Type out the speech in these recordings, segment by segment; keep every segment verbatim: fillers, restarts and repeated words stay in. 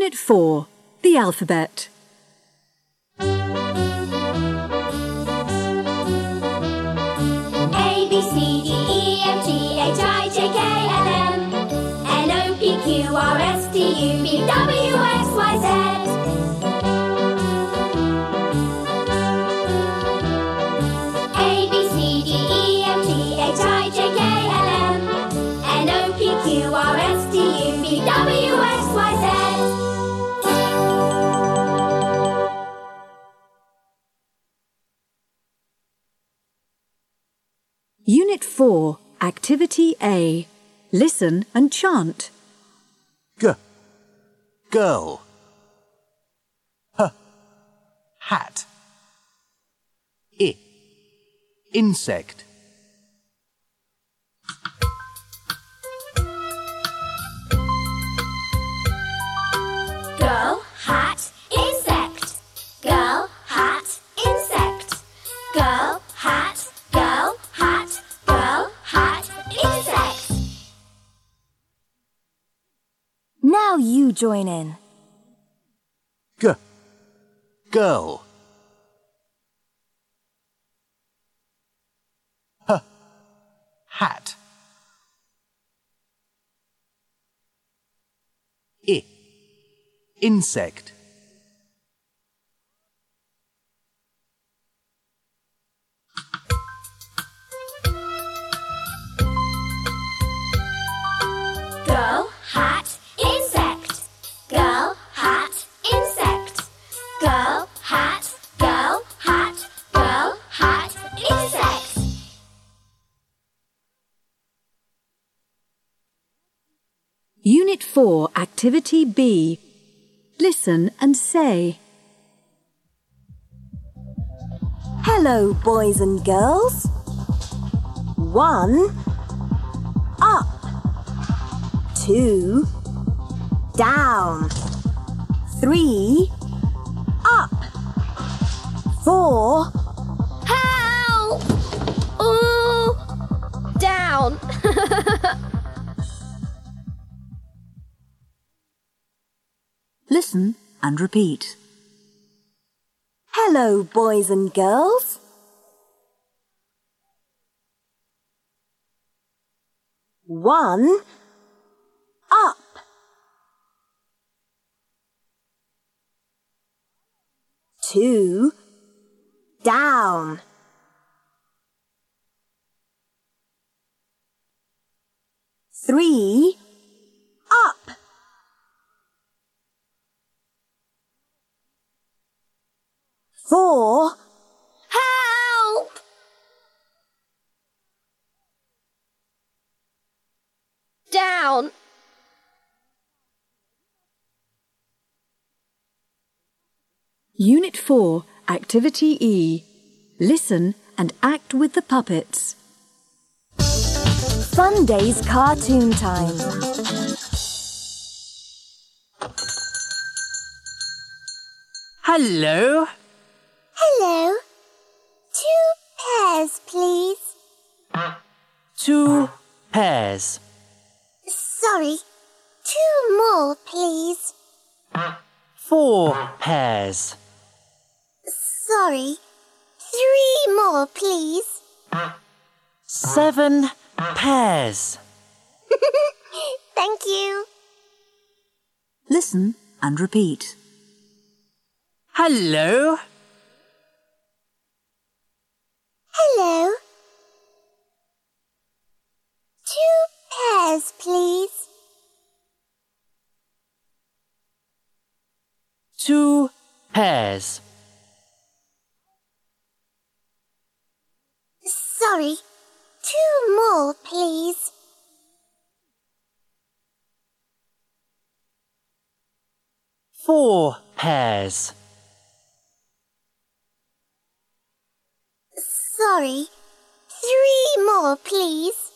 Unit four, the alphabet. A, B, C, D, E, F, G, H, I, J, K, L, M N, O, P, Q, R, S, T, U, V, W, X, Y, Z A, B, C, D, E, F, G, H, I, J, K, L, M N, O, P, Q, R, S, T, U, V, W, X, Y, Z Unit four, Activity A. Listen and chant. G, girl. H, hat. I, insect. Girl, hat, insect. Girl, hat, insect. Girl, hat, girl, hat, girl, hat, insect. Now you join in. G, girl. H, hat. I, insect. Girl, hat, insect. Girl, hat, insect. Girl, hat, girl, hat, girl, hat, insect. Unit four, Activity B. Listen and say. Hello, boys and girls. One, up. Two, down. Three, up. Four, Help! Ooh! Down! Listen and repeat. hello, boys and girls. One, up. Two, down. Three, up. Four, Help! Down! Unit four, Activity E. Listen and act with the puppets. Fun Days Cartoon Time. Hello. Hello. Two pairs, please. Two pairs. Sorry. Two more, please. Four pairs. Sorry. Three more, please. Seven pairs. Thank you. Listen and repeat. Hello. Hello. Two pairs, please. Two pairs. Sorry. Two more, please. Four pairs. Sorry. Three more, please.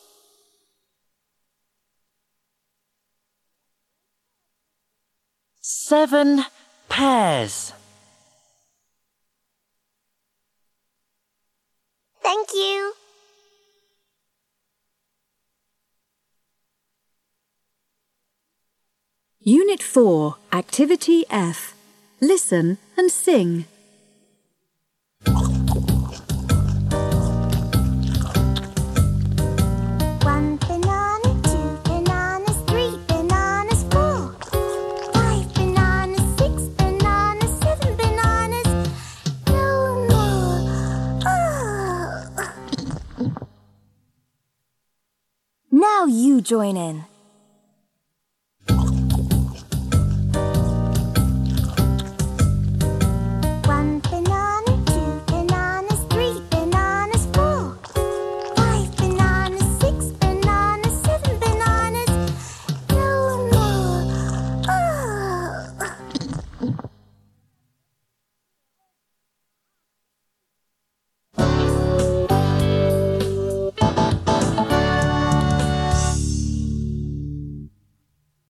Seven pairs. Thank you. Unit four, Activity F. Listen and sing. One banana, two bananas, three bananas, four. Five bananas, six bananas, seven bananas. No more. Oh. Now you join in.